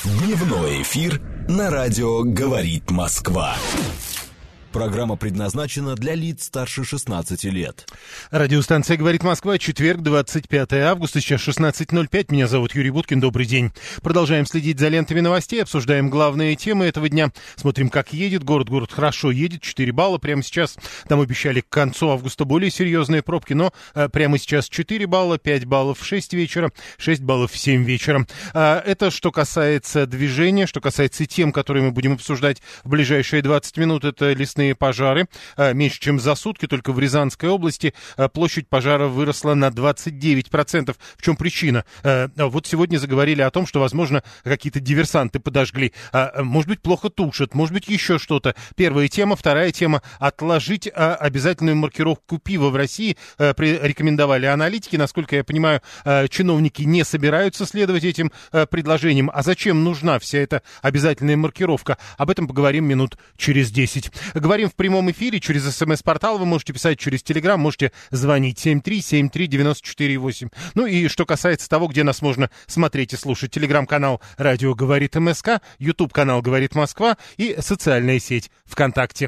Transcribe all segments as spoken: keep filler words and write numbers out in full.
Дневной эфир на радио «Говорит Москва». Программа предназначена для лиц старше шестнадцати лет. Радиостанция «Говорит Москва», четверг, двадцать пятое августа, сейчас шестнадцать ноль пять. Меня зовут Юрий Буткин, добрый день. Продолжаем следить за лентами новостей, обсуждаем главные темы этого дня. Смотрим, как едет город. Город хорошо едет, четыре балла. Прямо сейчас, там обещали к концу августа более серьезные пробки, но а, прямо сейчас четыре балла, пять баллов в шесть вечера, шесть баллов в семь вечера. А, это что касается движения, что касается тем, которые мы будем обсуждать в ближайшие двадцать минут, это лесные пожары. Меньше чем за сутки только в Рязанской области площадь пожара выросла на двадцать девять процентов. В чем причина? Вот сегодня заговорили о том, что, возможно, какие-то диверсанты подожгли. Может быть, плохо тушат, может быть, еще что-то. Первая тема. Вторая тема. Отложить обязательную маркировку пива в России рекомендовали аналитики. Насколько я понимаю, чиновники не собираются следовать этим предложениям. А зачем нужна вся эта обязательная маркировка? Об этом поговорим минут через десять. Говорим в прямом эфире через СМС-портал. Вы можете писать через Телеграм, можете звонить семь три семь три девять четыре восемь. Ну и что касается того, где нас можно смотреть и слушать. Телеграм-канал «Радио говорит МСК», Ютуб-канал «Говорит Москва» и социальная сеть ВКонтакте.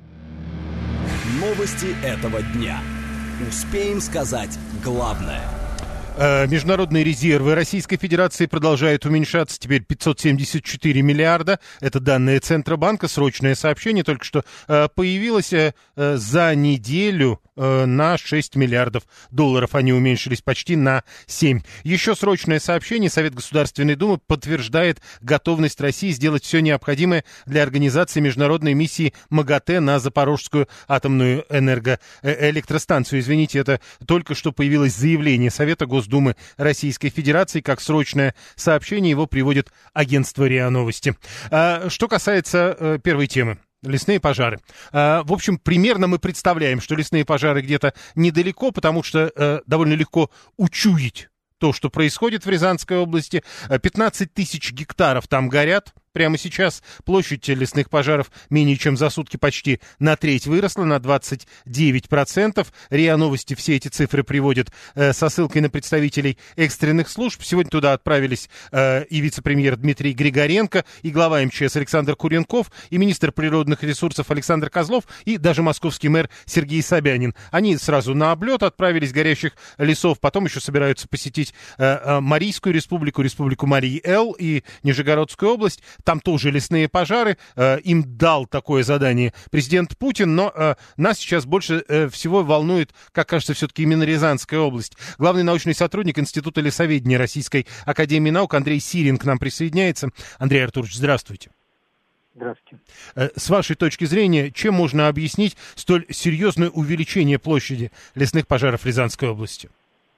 Новости этого дня. Успеем сказать главное. Международные резервы Российской Федерации продолжают уменьшаться, теперь пятьсот семьдесят четыре миллиарда. Это данные Центробанка, срочное сообщение только что появилось. За неделю на шесть миллиардов долларов они уменьшились почти на семь. Еще срочное сообщение. Совет Государственной Думы подтверждает готовность России сделать все необходимое для организации международной миссии МАГАТЭ на Запорожскую атомную энергоэлектростанцию. Извините, это только что появилось заявление Совета Государственной Думы Российской Федерации. Как срочное сообщение его приводит агентство РИА Новости. А, что касается а, первой темы. Лесные пожары. А, в общем, примерно мы представляем, что лесные пожары где-то недалеко, потому что а, довольно легко учуять то, что происходит в Рязанской области. пятнадцать тысяч гектаров там горят. Прямо сейчас площадь лесных пожаров менее чем за сутки почти на треть выросла, на двадцать девять процентов. РИА Новости все эти цифры приводят э, со ссылкой на представителей экстренных служб. Сегодня туда отправились э, и вице-премьер Дмитрий Григоренко, и глава МЧС Александр Куренков, и министр природных ресурсов Александр Козлов, и даже московский мэр Сергей Собянин. Они сразу на облет отправились горящих лесов, потом еще собираются посетить э, э, Марийскую республику, республику Марий-Эл и Нижегородскую область. Там тоже лесные пожары. Э, им дал такое задание президент Путин, но э, нас сейчас больше э, всего волнует, как кажется, все-таки именно Рязанская область. Главный научный сотрудник Института лесоведения Российской академии наук Андрей Сирин к нам присоединяется. Андрей Артурович, здравствуйте. Здравствуйте. Э, с вашей точки зрения, чем можно объяснить столь серьезное увеличение площади лесных пожаров Рязанской области?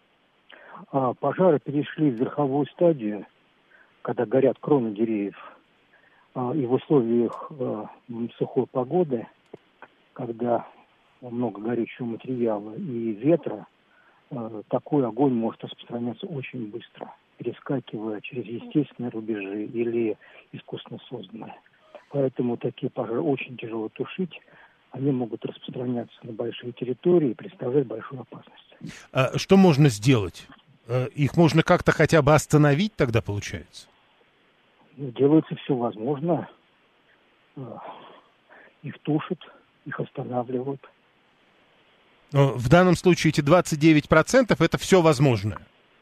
А, пожары перешли в верховую стадию, когда горят кроны деревьев. И в условиях э, сухой погоды, когда много горючего материала и ветра, э, такой огонь может распространяться очень быстро, перескакивая через естественные рубежи или искусственно созданные. Поэтому такие пожары очень тяжело тушить. Они могут распространяться на большие территории и представлять большую опасность. А что можно сделать? Их можно как-то хотя бы остановить тогда, получается? Делается все возможное. Их тушат, их останавливают. Но в данном случае эти двадцать девять процентов это все возможное.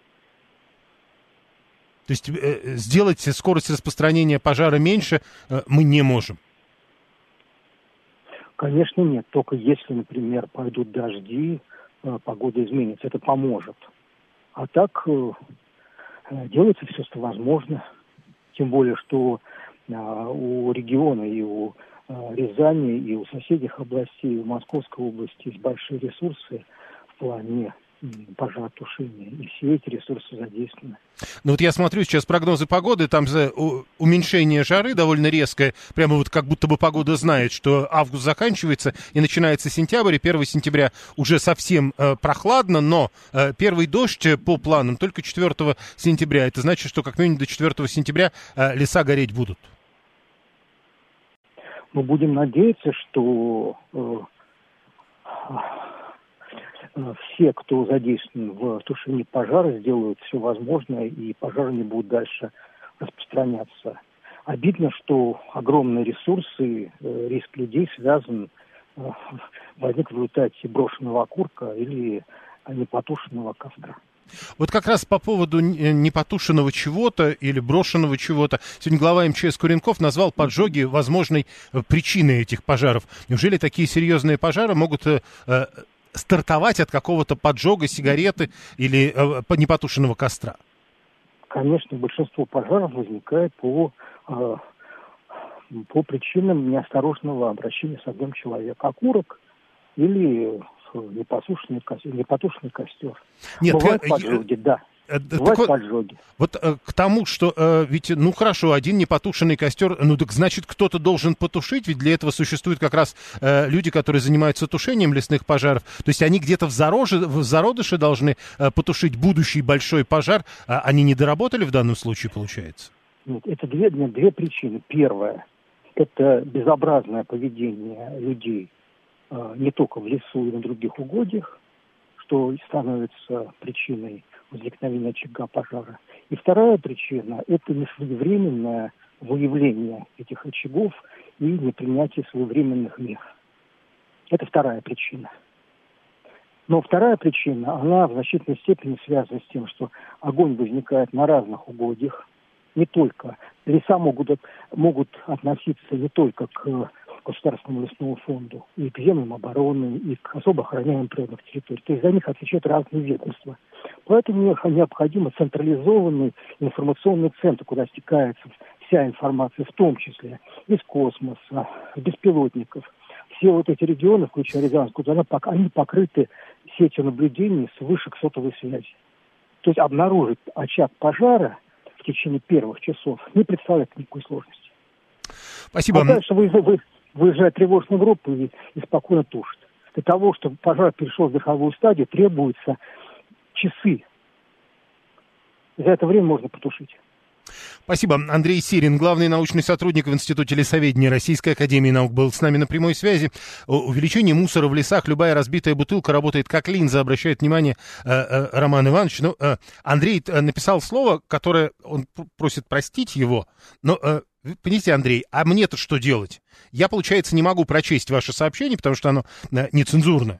То есть э, сделать скорость распространения пожара меньше э, мы не можем. Конечно, нет. Только если, например, пойдут дожди, э, погода изменится, это поможет. А так э, делается все, что возможно. Тем более, что а, у региона и у а, Рязани, и у соседних областей, и у Московской области есть большие ресурсы в плане пожаротушения. И все эти ресурсы задействованы. Ну вот я смотрю сейчас прогнозы погоды, там за уменьшение жары довольно резкое, прямо вот как будто бы погода знает, что август заканчивается и начинается сентябрь, и первого сентября уже совсем э, прохладно, но э, первый дождь по планам только четвёртого сентября. Это значит, что как минимум до четвёртого сентября э, леса гореть будут. Мы будем надеяться, что э, все, кто задействован в тушении пожара, сделают все возможное, и пожары не будут дальше распространяться. Обидно, что огромные ресурсы, э, риск людей связан, э, возник в результате брошенного окурка или непотушенного костра. Вот как раз по поводу непотушенного чего-то или брошенного чего-то. Сегодня глава эм че эс Куренков назвал поджоги возможной причиной этих пожаров. Неужели такие серьезные пожары могут э, стартовать от какого-то поджога сигареты или э, непотушенного костра? Конечно, большинство пожаров возникает по, э, по причинам неосторожного обращения с огнем человека. Окурок или непотушенный, непотушенный костер. Нет, Бывают я, поджоги, я, да. Бывают так, поджоги. Вот э, к тому, что э, ведь, ну хорошо, один непотушенный костер, ну так значит кто-то должен потушить, ведь для этого существуют как раз э, люди, которые занимаются тушением лесных пожаров. То есть они где-то в, зароже, в зародыше должны э, потушить будущий большой пожар, а они не доработали в данном случае, получается? Нет, это две, две причины. Первая – это безобразное поведение людей не только в лесу и на других угодьях, что становится причиной возникновения очага пожара. И вторая причина – это несвоевременное выявление этих очагов и непринятие своевременных мер. Это вторая причина. Но вторая причина, она в значительной степени связана с тем, что огонь возникает на разных угодьях, не только. Леса могут, могут относиться не только к Государственному лесному фонду, и к землям обороны, и к особо охраняемым природных территориям. То есть за них отвечают разные ведомства. Поэтому необходим централизованный информационный центр, куда стекается вся информация, в том числе из космоса, беспилотников. Все вот эти регионы, включая Рязанскую, они покрыты сетью наблюдений с вышек сотовой связи. То есть обнаружить очаг пожара в течение первых часов не представляет никакой сложности. Спасибо. А дальше вы, вы, выезжает тревожная группа и, и спокойно тушит. Для того, чтобы пожар перешел в верховую стадию, требуются часы. За это время можно потушить. Спасибо. Андрей Сирин, главный научный сотрудник в Институте лесоведения Российской академии наук, был с нами на прямой связи. Увеличение мусора в лесах, любая разбитая бутылка работает как линза, обращает внимание э, э, Роман Иванович. Ну, э, Андрей написал слово, которое он просит простить его, но... Э, Понимаете, Андрей, а мне-то что делать? Я, получается, не могу прочесть ваше сообщение, потому что оно э, нецензурное.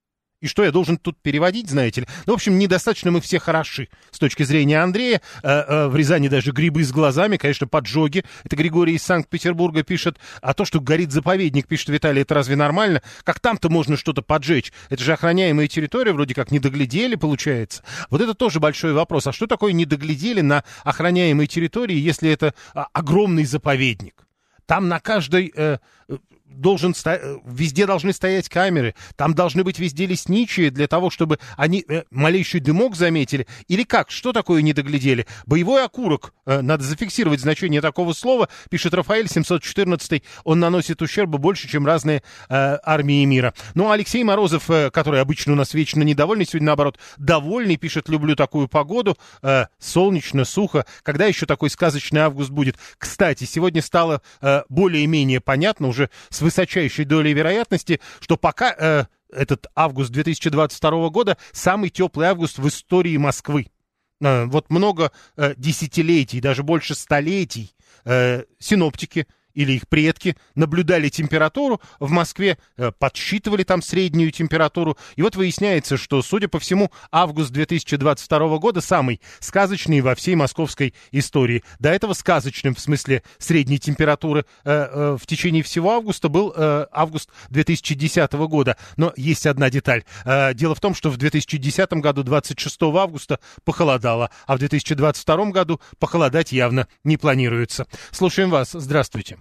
И что, я должен тут переводить, знаете ли? Ну, в общем, недостаточно мы все хороши с точки зрения Андрея. Э, э, в Рязани даже грибы с глазами, конечно, поджоги. Это Григорий из Санкт-Петербурга пишет. А то, что горит заповедник, пишет Виталий, это разве нормально? Как там-то можно что-то поджечь? Это же охраняемая территория, вроде как не доглядели, получается. Вот это тоже большой вопрос. А что такое не доглядели на охраняемой территории, если это а, огромный заповедник? Там на каждой... Э, должен сто... везде должны стоять камеры, там должны быть везде лесничие для того, чтобы они э, малейший дымок заметили. Или как? Что такое не доглядели? Боевой окурок. Э, надо зафиксировать значение такого слова. Пишет Рафаэль, семьсот четырнадцатый. Он наносит ущерба больше, чем разные э, армии мира. Ну, а Алексей Морозов, э, который обычно у нас вечно недовольный, сегодня, наоборот, довольный, пишет: люблю такую погоду. Э, солнечно, сухо. Когда еще такой сказочный август будет? Кстати, сегодня стало э, более-менее понятно, уже с высочайшей долей вероятности, что пока э, этот август две тысячи двадцать второго года самый теплый август в истории Москвы. Э, вот много э, десятилетий, даже больше столетий э, синоптики или их предки наблюдали температуру в Москве, э, подсчитывали там среднюю температуру. И вот выясняется, что, судя по всему, август две тысячи двадцать второго года самый сказочный во всей московской истории. До этого сказочным, в смысле средней температуры, э, э, в течение всего августа был э, август две тысячи десятого года. Но есть одна деталь. Э, дело в том, что в две тысячи десятом году, двадцать шестого августа, похолодало, а в две тысячи двадцать втором году похолодать явно не планируется. Слушаем вас. Здравствуйте.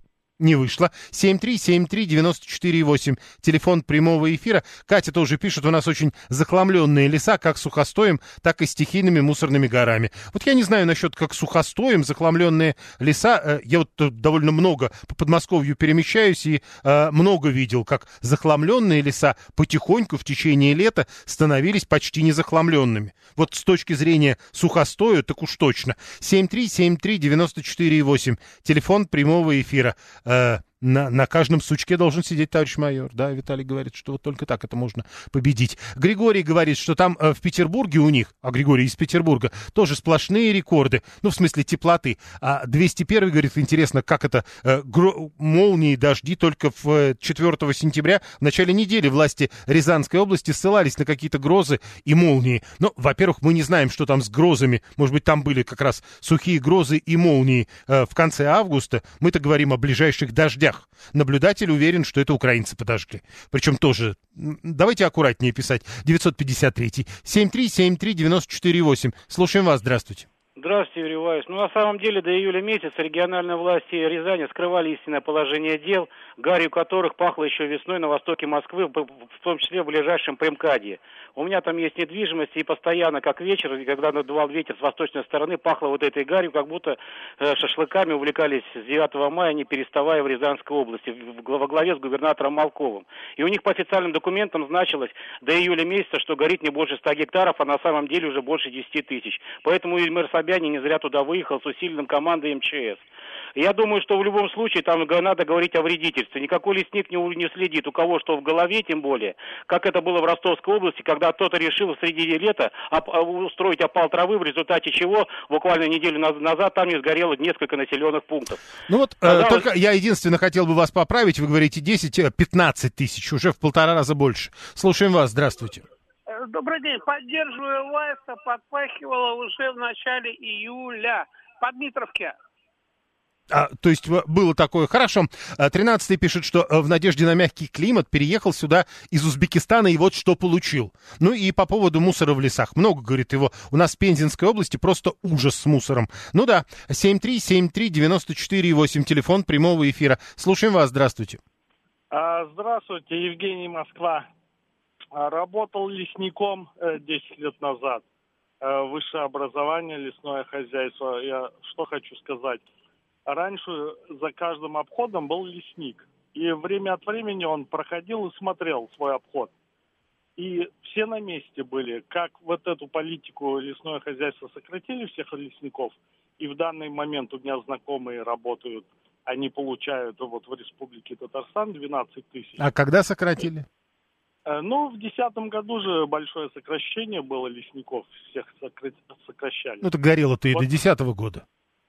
Не вышло. семь три семь три девяносто четыре восемь. Телефон прямого эфира. Катя тоже пишет: у нас очень захламленные леса, как сухостоем, так и стихийными мусорными горами. Вот я не знаю насчет как сухостоем, захламленные леса. Я вот довольно много по Подмосковью перемещаюсь и э, много видел, как захламленные леса потихоньку в течение лета становились почти незахламленными. Вот с точки зрения сухостоя, так уж точно. семь три семь три девяносто четыре восемь. Телефон прямого эфира. на, на каждом сучке должен сидеть товарищ майор. Да, Виталий говорит, что вот только так это можно победить. Григорий говорит, что там э, в Петербурге у них, а Григорий из Петербурга, тоже сплошные рекорды, ну, в смысле теплоты. А двести первый говорит, интересно, как это, э, гро- молнии, дожди только в э, четвёртого сентября, в начале недели власти Рязанской области ссылались на какие-то грозы и молнии. Но, во-первых, мы не знаем, что там с грозами. Может быть, там были как раз сухие грозы и молнии э, в конце августа. Мы-то говорим о ближайших дождях. Наблюдатель уверен, что это украинцы подожгли. Причем тоже, давайте аккуратнее писать. девятьсот пятьдесят три семь три семь три девяносто четыре восемь. Слушаем вас, здравствуйте. Здравствуйте, Юрий Иванович. Ну, на самом деле, до июля месяца региональные власти Рязани скрывали истинное положение дел, гарью которых пахло еще весной на востоке Москвы, в том числе в ближайшем Примкадье. У меня там есть недвижимость, и постоянно, как вечер, когда надувал ветер с восточной стороны, пахло вот этой гарью, как будто э, шашлыками увлекались с девятого мая, не переставая в Рязанской области, во главе с губернатором Малковым. И у них по официальным документам значилось до июля месяца, что горит не больше ста гектаров, а на самом деле уже больше десяти тысяч. Поэтому и мэр Собянин не зря туда выехал с усиленным командой эм че эс. Я думаю, что в любом случае там надо говорить о вредительстве. Никакой лесник не, не следит, у кого что в голове, тем более, как это было в Ростовской области, когда кто-то решил среди лета оп- устроить опал травы, в результате чего буквально неделю назад там не сгорело несколько населенных пунктов. Ну вот, Казалось... э, только я единственно хотел бы вас поправить. Вы говорите десять-пятнадцать тысяч, уже в полтора раза больше. Слушаем вас, здравствуйте. Добрый день. Поддерживаю Вайса, подпахивала уже в начале июля по Дмитровке. А, то есть было такое. Хорошо. тринадцатый пишет, что в надежде на мягкий климат переехал сюда из Узбекистана и вот что получил. Ну и по поводу мусора в лесах. Много, говорит его. У нас в Пензенской области просто ужас с мусором. Ну да. семь три семь три девяносто четыре восемь. Телефон прямого эфира. Слушаем вас. Здравствуйте. Здравствуйте. Евгений, Москва. Работал лесником десять лет назад. Высшее образование, лесное хозяйство. Я что хочу сказать. Раньше за каждым обходом был лесник. И время от времени он проходил и смотрел свой обход. И все на месте были. Как вот эту политику лесное хозяйство сократили всех лесников. И в данный момент у меня знакомые работают. Они получают вот в Республике Татарстан двенадцать тысяч. А когда сократили? Ну, в десятом году же большое сокращение было лесников. Всех сокращали. Ну, это горело-то и вот. До десятого года.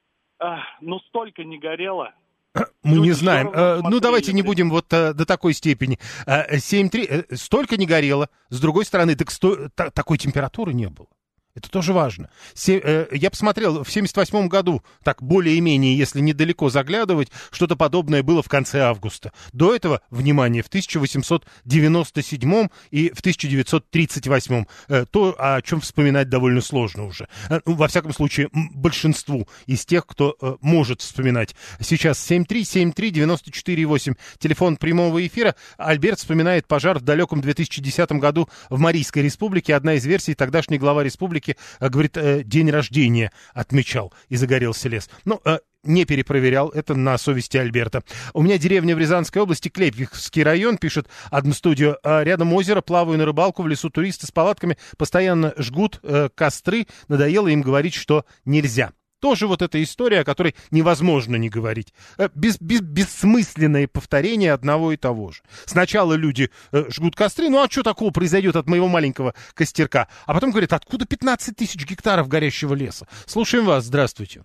Ну, столько не горело. Мы Люди не знаем. Ну, давайте не будем вот а, до такой степени. семь три Столько не горело. С другой стороны, так сто... та, такой температуры не было. Это тоже важно. Се... Я посмотрел, в семьдесят восьмом году, так более-менее, если недалеко заглядывать, что-то подобное было в конце августа. До этого, внимание, в тысяча восемьсот девяносто седьмом и в тысяча девятьсот тридцать восьмом. То, о чем вспоминать довольно сложно уже. Во всяком случае, большинству из тех, кто может вспоминать. Сейчас семь три семь три девяносто четыре восемь. Телефон прямого эфира. Альберт вспоминает пожар в далеком две тысячи десятом году в Марийской республике. Одна из версий, тогдашний глава республики говорит, день рождения отмечал, и загорелся лес. Ну, не перепроверял, это на совести Альберта. У меня деревня в Рязанской области, Клепиховский район, пишет одностудио. Рядом озеро, плаваю на рыбалку, в лесу туристы с палатками постоянно жгут э, костры. Надоело им говорить, что нельзя. Тоже вот эта история, о которой невозможно не говорить. Без, без, бессмысленное повторение одного и того же. Сначала люди э, жгут костры, ну а что такого произойдет от моего маленького костерка? А потом говорят, откуда пятнадцать тысяч гектаров горящего леса? Слушаем вас, здравствуйте.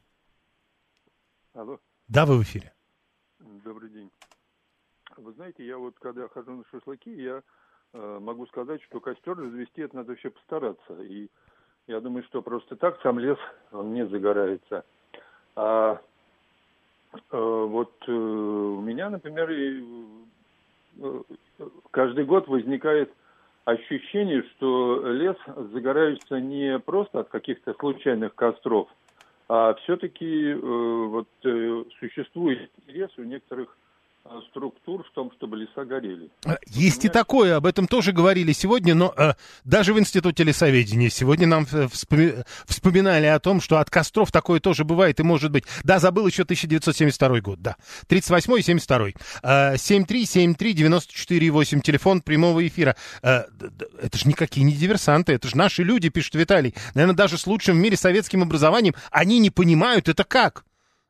Алло. Да, вы в эфире. Добрый день. Вы знаете, я вот когда хожу на шашлыки, я э, могу сказать, что костер развести, это надо вообще постараться. И я думаю, что просто так сам лес, он не загорается. А э, вот э, у меня, например, и, э, каждый год возникает ощущение, что лес загорается не просто от каких-то случайных костров, а все-таки э, вот, э, существует интерес у некоторых структур в том, чтобы леса горели. Есть меня... и такое, об этом тоже говорили сегодня, но э, даже в Институте лесоведения сегодня нам вспоми... вспоминали о том, что от костров такое тоже бывает и может быть. Да, забыл еще тысяча девятьсот семьдесят второй год, да. тридцать восьмой и семьдесят второй. Э, семь три семь три девяносто четыре восемь, телефон прямого эфира. Э, это же никакие не диверсанты, это же наши люди, пишет Виталий. Наверное, даже с лучшим в мире советским образованием они не понимают, это как?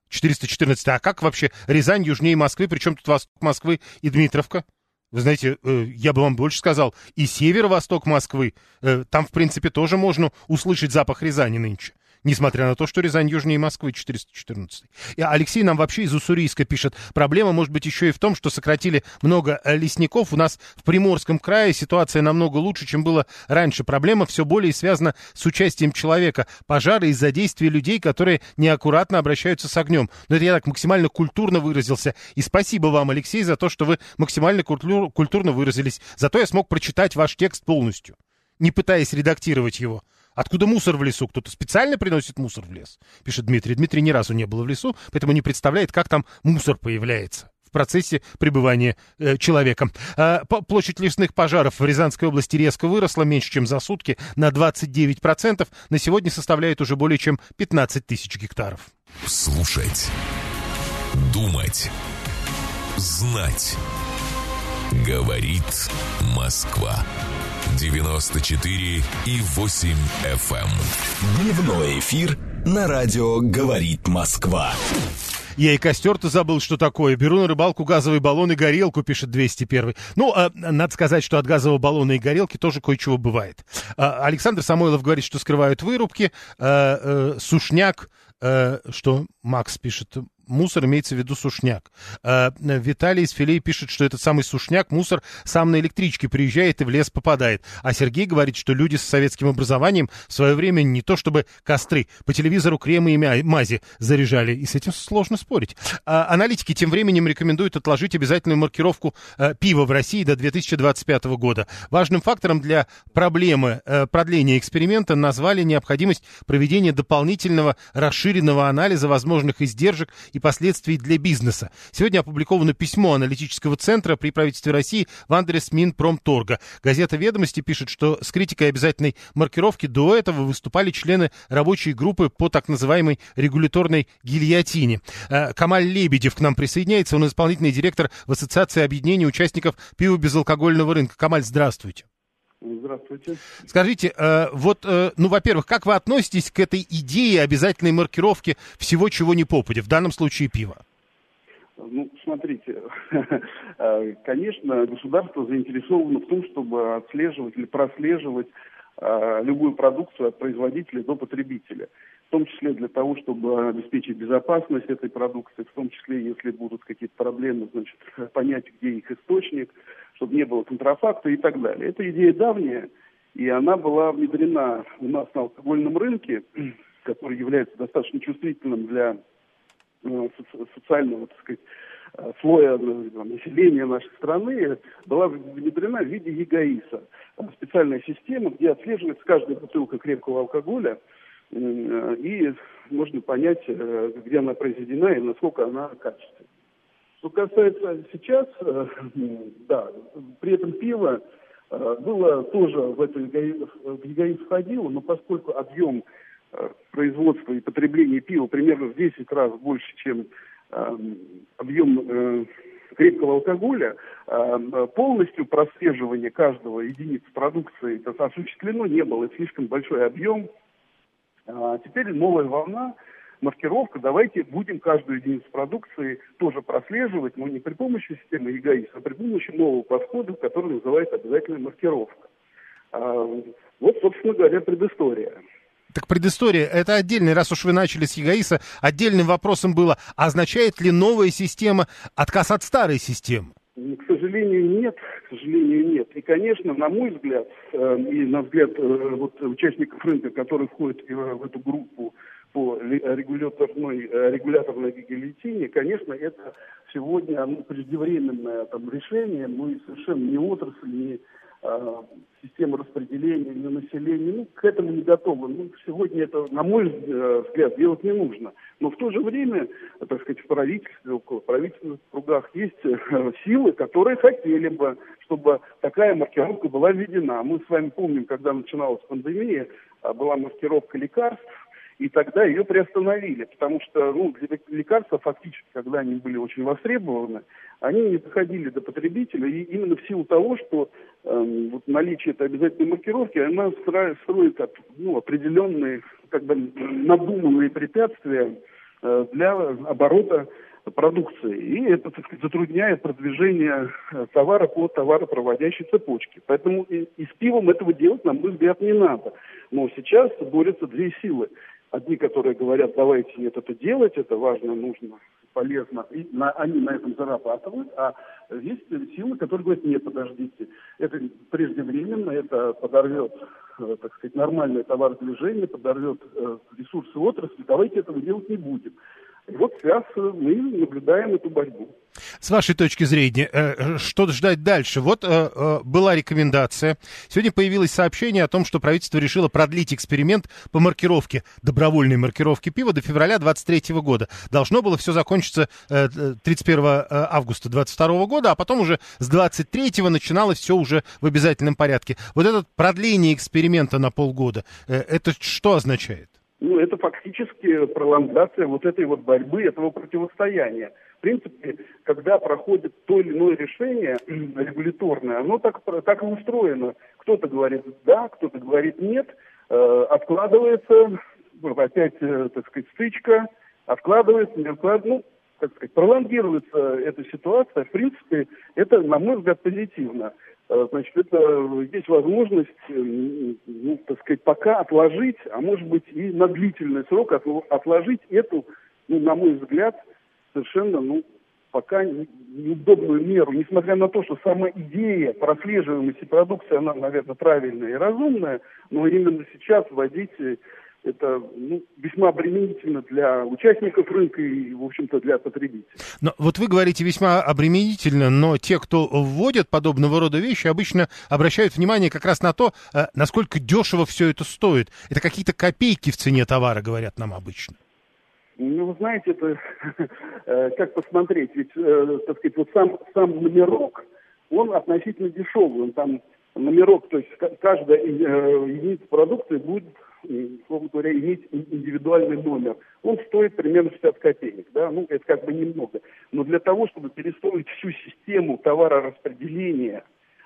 четыреста четырнадцать. А как вообще Рязань южнее Москвы? Причем тут восток Москвы и Дмитровка? Вы знаете, я бы вам больше сказал, и северо-восток Москвы, там, в принципе, тоже можно услышать запах Рязани нынче. Несмотря на то, что Рязань южнее Москвы, четыреста четырнадцать. И Алексей нам вообще из Уссурийска пишет, проблема может быть еще и в том, что сократили много лесников. У нас в Приморском крае ситуация намного лучше, чем было раньше. Проблема все более связана с участием человека. Пожары из-за действий людей, которые неаккуратно обращаются с огнем. Но это я так максимально культурно выразился. И спасибо вам, Алексей, за то, что вы максимально культур- культурно выразились. Зато я смог прочитать ваш текст полностью, не пытаясь редактировать его. Откуда мусор в лесу? Кто-то специально приносит мусор в лес? Пишет Дмитрий. Дмитрий ни разу не был в лесу, поэтому не представляет, как там мусор появляется в процессе пребывания э, человека. А, по, площадь лесных пожаров в Рязанской области резко выросла, меньше чем за сутки, на двадцать девять процентов. На сегодня составляет уже более чем пятнадцать тысяч гектаров. Слушать, думать, знать. Говорит Москва. девяносто четыре и восемь эф эм. Дневной эфир на радио «Говорит Москва». Я и костер-то забыл, что такое. Беру на рыбалку газовый баллон и горелку, пишет двести один. Ну, а, надо сказать, что от газового баллона и горелки тоже кое-чего бывает. А, Александр Самойлов говорит, что скрывают вырубки. А, а, сушняк, а, что Макс пишет... Мусор имеется в виду сушняк. А, Виталий из Филей пишет, что этот самый сушняк, мусор, сам на электричке приезжает и в лес попадает. А Сергей говорит, что люди с советским образованием в свое время не то чтобы костры, по телевизору кремы и мази заряжали. И с этим сложно спорить. А, аналитики тем временем рекомендуют отложить обязательную маркировку а, пива в России до две тысячи двадцать пятого года. Важным фактором для проблемы а, продления эксперимента назвали необходимость проведения дополнительного расширенного анализа возможных издержек и последствий для бизнеса. Сегодня опубликовано письмо аналитического центра при правительстве России в адрес Минпромторга. Газета «Ведомости» пишет, что с критикой обязательной маркировки до этого выступали члены рабочей группы по так называемой регуляторной гильотине. Камаль Лебедев к нам присоединяется. Он исполнительный директор в Ассоциации объединения участников пиво-безалкогольного рынка. Камаль, здравствуйте. Здравствуйте. Скажите, э, вот, э, ну, во-первых, как вы относитесь к этой идее обязательной маркировки всего, чего не попадя, в данном случае пива? Ну, смотрите, конечно, государство заинтересовано в том, чтобы отслеживать или прослеживать любую продукцию от производителя до потребителя. В том числе для того, чтобы обеспечить безопасность этой продукции, в том числе, если будут какие-то проблемы, значит, понять, где их источник, чтобы не было контрафакта и так далее. Эта идея давняя, и она была внедрена у нас на алкогольном рынке, который является достаточно чувствительным для э, социального, так сказать, слоя там, населения нашей страны, была внедрена в виде ЕГАИСа. Специальная система, где отслеживается каждая бутылка крепкого алкоголя, и можно понять, где она произведена и насколько она качественна. Что касается сейчас, да, при этом пиво было тоже в эту ЕГАИС входило, но поскольку объем производства и потребления пива примерно в десять раз больше, чем объем крепкого алкоголя, полностью прослеживание каждого единицы продукции осуществлено не было. Это слишком большой объем. А теперь новая волна, маркировка. Давайте будем каждую единицу продукции тоже прослеживать, но не при помощи системы ЕГАИС, а при помощи нового подхода, который называется обязательная маркировка. А, вот, собственно говоря, предыстория. Так предыстория, это отдельный, раз уж вы начали с ЕГАИСа, отдельным вопросом было, означает ли новая система отказ от старой системы? К сожалению, нет, к сожалению, нет. И, конечно, на мой взгляд, э, и на взгляд э, вот, участников рынка, которые входят э, в эту группу по регуляторной, э, регуляторной гильотине, конечно, это сегодня ну, преждевременное там, решение, мы совершенно не отрасль, не э, система распределения, не население, ну, к этому не готовы. Ну, сегодня это, на мой взгляд, делать не нужно. Но в то же время, так сказать, в правительстве, около правительственных кругах есть силы, которые хотели бы, чтобы такая маркировка была введена. Мы с вами помним, когда начиналась пандемия, была маркировка лекарств, и тогда ее приостановили, потому что ну, лекарства фактически, когда они были очень востребованы, они не доходили до потребителя, и именно в силу того, что э, вот наличие этой обязательной маркировки, она строит ну, определенные, как бы надуманные препятствия для оборота продукции. И это, так сказать, затрудняет продвижение товара по товаропроводящей цепочке. Поэтому и, и с пивом этого делать, на мой взгляд, не надо. Но сейчас борются две силы. Одни, которые говорят, давайте нет, это делать, это важно, нужно, полезно, и на, они на этом зарабатывают, а есть силы, которые говорят, нет, подождите, это преждевременно, это подорвет, так сказать, нормальное товародвижение, подорвет э, ресурсы отрасли, давайте этого делать не будем. И вот сейчас мы наблюдаем эту борьбу. С вашей точки зрения, что ждать дальше? Вот была рекомендация. Сегодня появилось сообщение о том, что правительство решило продлить эксперимент по маркировке, добровольной маркировке пива до февраля двадцать третьего года. Должно было все закончиться тридцать первого августа двадцать второго года, а потом уже с двадцать третьего начиналось все уже в обязательном порядке. Вот это продление эксперимента на полгода, это что означает? Ну, это фактически пролонгация вот этой вот борьбы, этого противостояния. В принципе, когда проходит то или иное решение регуляторное, оно так, так и устроено. Кто-то говорит да, кто-то говорит нет, э, откладывается, опять, э, так сказать, стычка, откладывается, не откладывается, ну, так сказать, пролонгируется эта ситуация. В принципе, это, на мой взгляд, позитивно. Значит, это есть возможность, ну, так сказать, пока отложить, а может быть и на длительный срок отложить эту, ну, на мой взгляд, совершенно, ну, пока неудобную меру, несмотря на то, что сама идея прослеживаемости продукции, она, наверное, правильная и разумная, но именно сейчас вводить это, ну, весьма обременительно для участников рынка и, в общем-то, для потребителей. Но вот вы говорите весьма обременительно, но те, кто вводят подобного рода вещи, обычно обращают внимание как раз на то, насколько дешево все это стоит. Это какие-то копейки в цене товара, говорят нам обычно. Ну, вы знаете, это как посмотреть, ведь, так сказать, вот сам, сам номерок, он относительно дешевый, он там номерок, то есть каждая единица продукции будет, условно говоря, иметь индивидуальный номер. Он стоит примерно шестьдесят копеек, да, ну, это как бы немного. Но для того, чтобы перестроить всю систему товарораспределения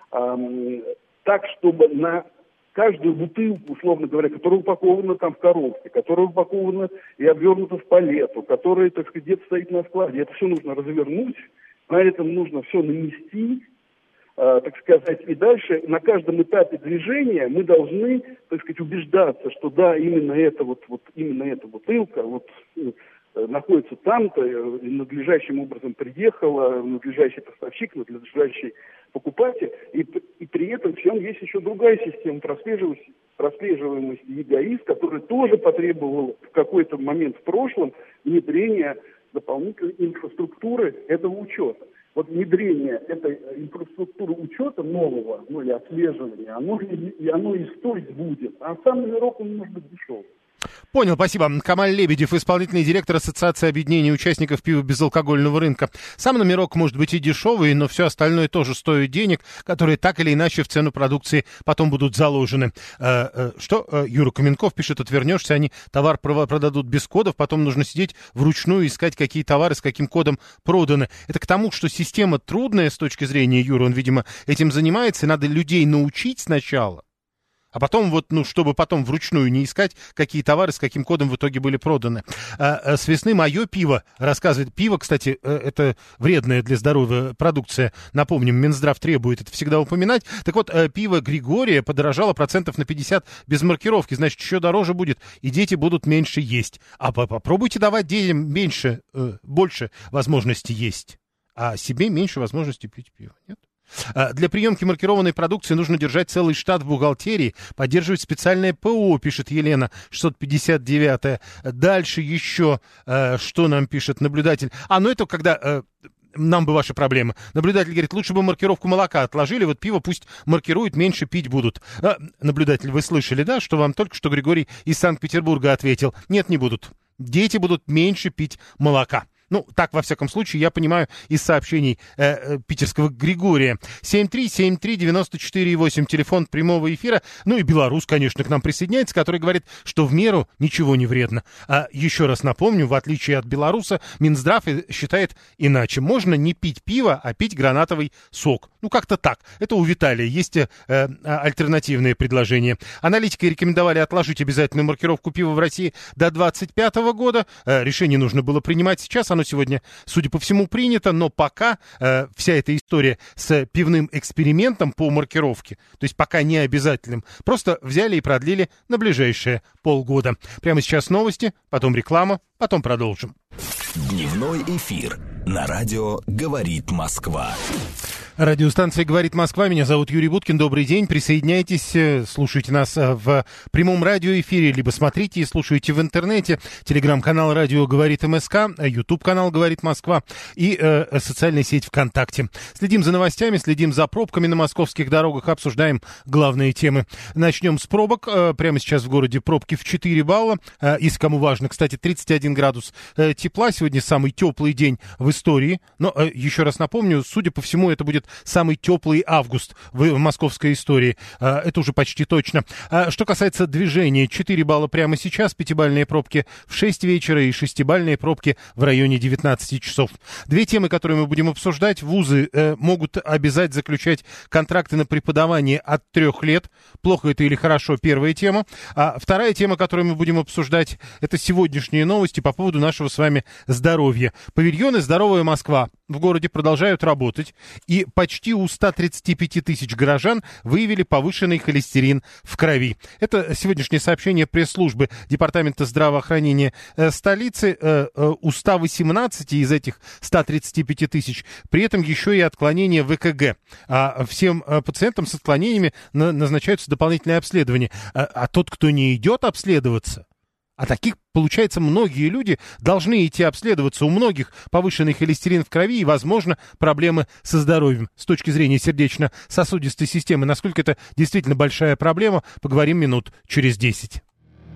эм, так, чтобы на каждую бутылку, условно говоря, которая упакована там в коробке, которая упакована и обернута в палету, которая, так сказать, где-то стоит на складе, это все нужно развернуть, на этом нужно все нанести, э, так сказать, и дальше на каждом этапе движения мы должны, так сказать, убеждаться, что да, именно эта вот, вот именно эта бутылка вот э, находится там-то, э, надлежащим образом приехала, надлежащий поставщик, надлежащий покупатель, и, и при этом всем есть еще другая система прослеживаемости, прослеживаемости ЕГАИС, которая тоже потребовала в какой-то момент в прошлом внедрения дополнительной инфраструктуры этого учета. Вот внедрение этой инфраструктуры учета нового, ну или отслеживания, оно, и оно и стоить будет, а сам номерок он может быть дешевый. Понял, спасибо. Камаль Лебедев, исполнительный директор Ассоциации объединений участников пива безалкогольного рынка. Сам номерок может быть и дешевый, но все остальное тоже стоит денег, которые так или иначе в цену продукции потом будут заложены. Что Юра Каменков пишет, отвернешься, они товар продадут без кодов, потом нужно сидеть вручную искать, какие товары с каким кодом проданы. Это к тому, что система трудная с точки зрения Юры, он, видимо, этим занимается, и надо людей научить сначала. А потом вот, ну, чтобы потом вручную не искать, какие товары с каким кодом в итоге были проданы. А, а, с весны мое пиво, рассказывает, пиво, кстати, это вредная для здоровья продукция, напомним, Минздрав требует это всегда упоминать. Так вот, пиво Григория подорожало процентов на пятьдесят без маркировки, значит, еще дороже будет, и дети будут меньше есть. А попробуйте давать детям меньше, больше возможности есть, а себе меньше возможности пить пиво, нет? Для приемки маркированной продукции нужно держать целый штат в бухгалтерии, поддерживать специальное ПО, пишет Елена шестьсот пятьдесят девятая. Дальше еще, что нам пишет наблюдатель. А, ну это когда... Нам бы ваши проблемы. Наблюдатель говорит, лучше бы маркировку молока отложили, вот пиво пусть маркируют, меньше пить будут. А, наблюдатель, вы слышали, да, что вам только что Григорий из Санкт-Петербурга ответил? Нет, не будут. Дети будут меньше пить молока. Ну, так, во всяком случае, я понимаю из сообщений э, э, питерского Григория. семь три семь три девяносто четыре восемь, телефон прямого эфира. Ну и белорус, конечно, к нам присоединяется, который говорит, что в меру ничего не вредно. А еще раз напомню, в отличие от белоруса, Минздрав считает иначе. Можно не пить пиво, а пить гранатовый сок. Ну, как-то так. Это у Виталия есть э, альтернативные предложения. Аналитики рекомендовали отложить обязательную маркировку пива в России до двадцать пятого года. Э, решение нужно было принимать сейчас. Оно сегодня, судя по всему, принято. Но пока э, вся эта история с пивным экспериментом по маркировке, то есть пока не обязательным, просто взяли и продлили на ближайшие полгода. Прямо сейчас новости, потом реклама, потом продолжим. Дневной эфир на радио «Говорит Москва». Радиостанция «Говорит Москва». Меня зовут Юрий Буткин. Добрый день. Присоединяйтесь, слушайте нас в прямом радиоэфире, либо смотрите и слушайте в интернете. Телеграм-канал «Радио Говорит МСК», Ютуб-канал «Говорит Москва» и э, социальная сеть ВКонтакте. Следим за новостями, следим за пробками на московских дорогах, обсуждаем главные темы. Начнем с пробок. Э, прямо сейчас в городе пробки в четыре балла. Э, если кому важно, кстати, тридцать один градус э, тепла. Сегодня самый теплый день в истории. Но э, еще раз напомню, судя по всему, это будет самый теплый август в московской истории. Это уже почти точно. Что касается движения, четыре балла прямо сейчас, пятибалльные пробки в шесть вечера и шестибалльные пробки в районе девятнадцати часов. Две темы, которые мы будем обсуждать. Вузы э, могут обязать заключать контракты на преподавание от трех лет. Плохо это или хорошо, первая тема. А вторая тема, которую мы будем обсуждать, это сегодняшние новости по поводу нашего с вами здоровья. Павильоны «Здоровая Москва» в городе продолжают работать, и почти у ста тридцати пяти тысяч горожан выявили повышенный холестерин в крови. Это сегодняшнее сообщение пресс-службы Департамента здравоохранения э, столицы. Э, э, у ста восемнадцати из этих ста тридцати пяти тысяч при этом еще и отклонение в ЭКГ. А всем э, пациентам с отклонениями на, назначаются дополнительные обследования. А, а тот, кто не идет обследоваться, а таких, получается, многие люди должны идти обследоваться. У многих повышенный холестерин в крови и, возможно, проблемы со здоровьем. С точки зрения сердечно-сосудистой системы, насколько это действительно большая проблема, поговорим минут через десять.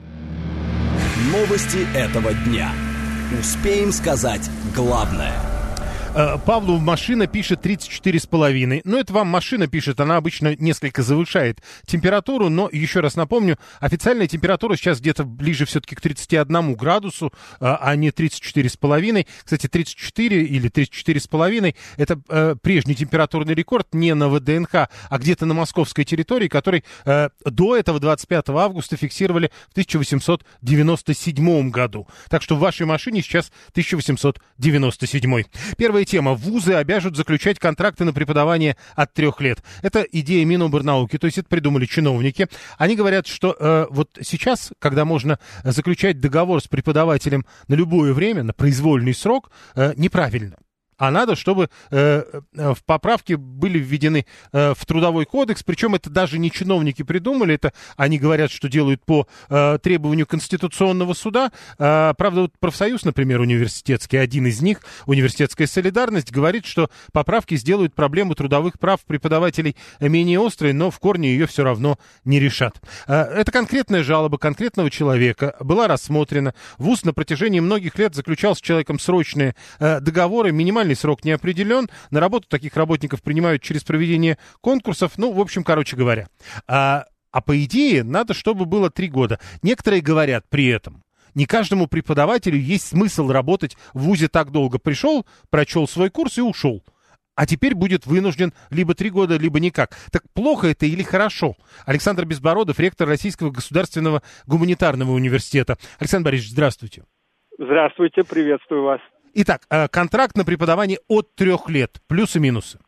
Новости этого дня. Успеем сказать главное. Павлу машина пишет тридцать четыре с половиной. Ну, это вам машина пишет, она обычно несколько завышает температуру, но, еще раз напомню, официальная температура сейчас где-то ближе все-таки к тридцати одному градусу, а не тридцать четыре с половиной. Кстати, тридцать четыре или тридцать четыре с половиной это э, прежний температурный рекорд не на ВДНХ, а где-то на московской территории, который э, до этого двадцать пятого августа фиксировали в тысяча восемьсот девяносто седьмом году. Так что в вашей машине сейчас тысяча восемьсот девяносто седьмой. Первая тема. Вузы обяжут заключать контракты на преподавание от трех лет. Это идея Минобрнауки, то есть это придумали чиновники. Они говорят, что э, вот сейчас, когда можно заключать договор с преподавателем на любое время, на произвольный срок, э, неправильно. А надо, чтобы э, в поправки были введены э, в Трудовой кодекс, причем это даже не чиновники придумали, это они говорят, что делают по э, требованию Конституционного суда. Э, правда, вот профсоюз, например, университетский, один из них, университетская солидарность, говорит, что поправки сделают проблему трудовых прав преподавателей менее острой, но в корне ее все равно не решат. Э, это конкретная жалоба конкретного человека была рассмотрена. ВУЗ на протяжении многих лет заключал с человеком срочные э, договоры, минимальные срок не определен. На работу таких работников принимают через проведение конкурсов. Ну, в общем, короче говоря. А, а по идее, надо, чтобы было три года. Некоторые говорят при этом, не каждому преподавателю есть смысл работать в ВУЗе так долго. Пришел, прочел свой курс и ушел. А теперь будет вынужден либо три года, либо никак. Так плохо это или хорошо? Александр Безбородов, ректор Российского государственного гуманитарного университета. Александр Борисович, здравствуйте. Здравствуйте, приветствую вас. Итак, контракт на преподавание от трех лет. Плюсы и минусы.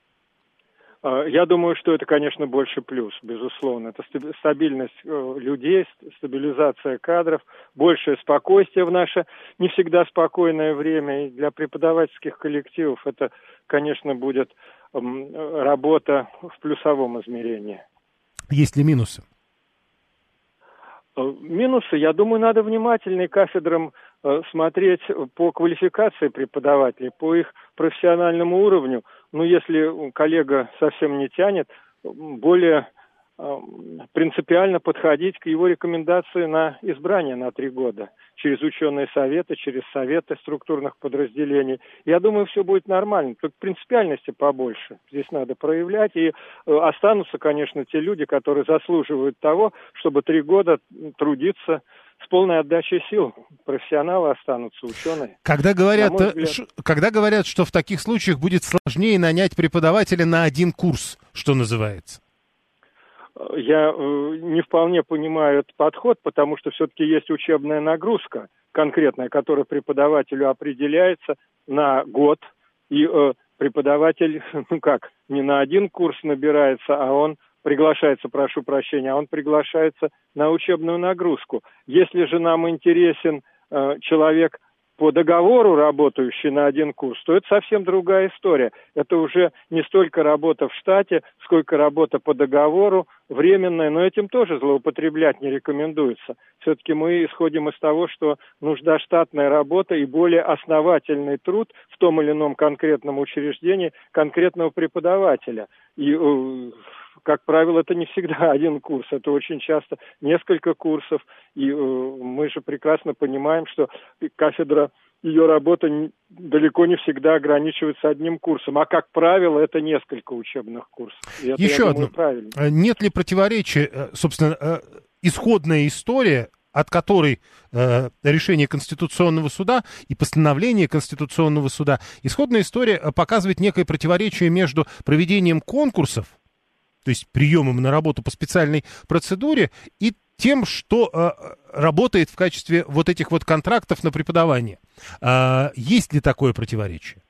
Я думаю, что это, конечно, больше плюс, безусловно. Это стабильность людей, стабилизация кадров, большее спокойствие в наше не всегда спокойное время. И для преподавательских коллективов это, конечно, будет работа в плюсовом измерении. Есть ли минусы? Минусы, я думаю, надо внимательно кафедрам смотреть по квалификации преподавателей, по их профессиональному уровню. Ну, если коллега совсем не тянет, более принципиально подходить к его рекомендации на избрание на три года через ученые советы, через советы структурных подразделений. Я думаю, все будет нормально, только принципиальности побольше здесь надо проявлять, и останутся, конечно, те люди, которые заслуживают того, чтобы три года трудиться с полной отдачей сил. Профессионалы останутся, ученые. Когда говорят, ш, когда говорят, что в таких случаях будет сложнее нанять преподавателя на один курс, что называется? Я э, не вполне понимаю этот подход, потому что все-таки есть учебная нагрузка конкретная, которая преподавателю определяется на год, и э, преподаватель, ну как, не на один курс набирается, а он приглашается, прошу прощения, а он приглашается на учебную нагрузку. Если же нам интересен э, человек по договору, работающий на один курс, то это совсем другая история. Это уже не столько работа в штате, сколько работа по договору, временная, но этим тоже злоупотреблять не рекомендуется. Все-таки мы исходим из того, что нужна штатная работа и более основательный труд в том или ином конкретном учреждении конкретного преподавателя. И, как правило, это не всегда один курс, это очень часто несколько курсов. И мы же прекрасно понимаем, что кафедра, ее работа далеко не всегда ограничивается одним курсом, а, как правило, это несколько учебных курсов. И это, Еще я одно. думаю, правильно. Нет ли противоречия, собственно, исходная история, от которой э, решение Конституционного суда и постановление Конституционного суда, исходная история показывает некое противоречие между проведением конкурсов, то есть приемом на работу по специальной процедуре, и тем, что э, работает в качестве вот этих вот контрактов на преподавание. Э, есть ли такое противоречие?